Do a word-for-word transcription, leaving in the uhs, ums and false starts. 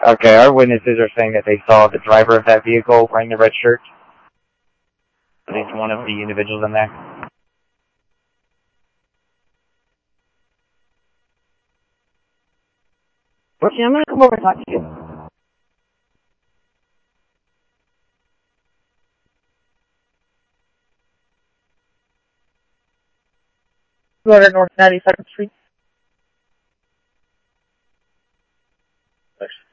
Okay, our witnesses are saying that they saw the driver of that vehicle wearing the red shirt. At least one of the individuals in there. Okay, I'm gonna come over and talk to you. Go to North ninety-second Street. Thanks.